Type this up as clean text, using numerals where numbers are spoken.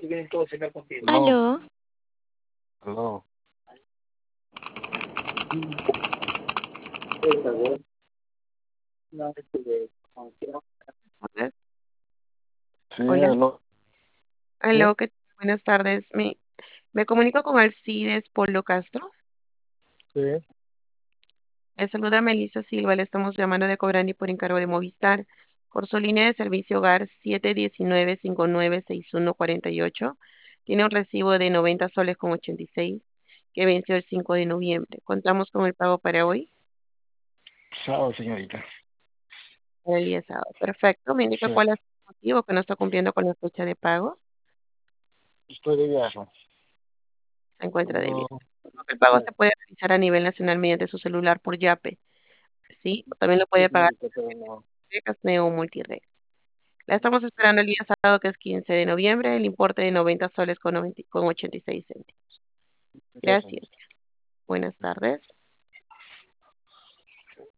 Aló, Aló, aló. Hola, Sí, hola, aló. Sí, aló, buenas tardes. Me comunico con Alcides Polo Castro. sí. Le saluda Melissa Silva, le estamos llamando de Cobrani por encargo de Movistar por su línea de servicio hogar 719-596148. Tiene un recibo de 90 soles con 86 que venció el 5 de noviembre. Contamos con el pago para hoy, Chao, señorita. para el día sábado. Perfecto, me indica Sí, cuál es el motivo que no está cumpliendo con la fecha de pago. estoy de viaje. Se encuentra de No, bien. El pago sí, se puede realizar a nivel nacional mediante su celular por Yape. Sí, también lo sí, puede pagar señorita, pero no. de Casneo o Multirred. La estamos esperando el día sábado, que es 15 de noviembre, el importe de 90 soles con 86 céntimos. Gracias. Gracias. Buenas tardes.